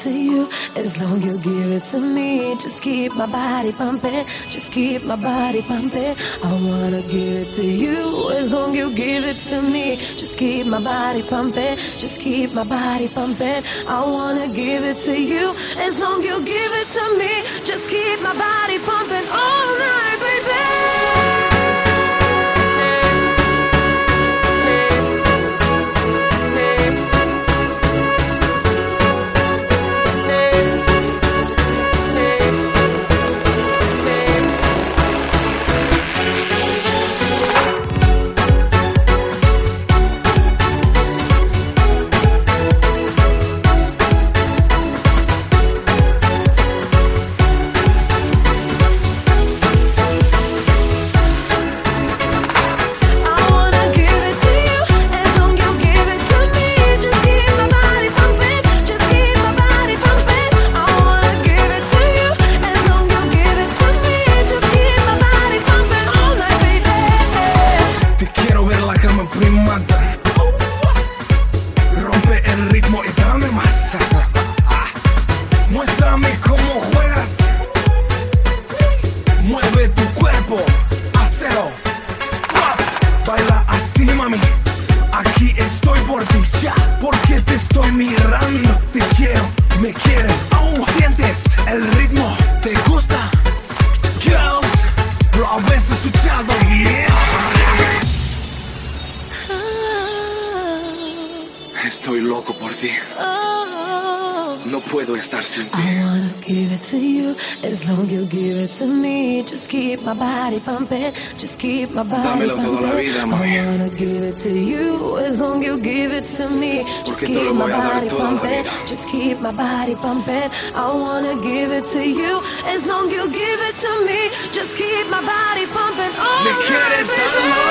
to you as long you give it to me. Just keep my body pumping, just keep my body pumping. I wanna give it to you as long you give it to me. Just keep my body pumping, just keep my body pumping. I wanna give it to you as long you give it to me. Just keep my body pumping all night, baby. Rompe el ritmo y dame más. Muéstrame cómo juegas. Mueve tu cuerpo, hazlo. Baila así, mami. Aquí estoy por ti, ya, porque te estoy mirando. Te quiero, me quieres, sientes el ritmo, te gusta. Girls, lo habéis escuchado, yeah. Estoy loco por ti. No puedo estar sin ti. I wanna give it to you as long you give it to me. Just keep my body pumping, just keep my body Dámelo pumping. toda la vida, mami. I wanna give it to you as long you give it to me. Just Porque te keep lo my voy a dar body toda la pumping, vida. just keep my body pumping. I wanna give it to you as long you give it to me. Just keep my body pumping all ¿Me night, quieres baby. dar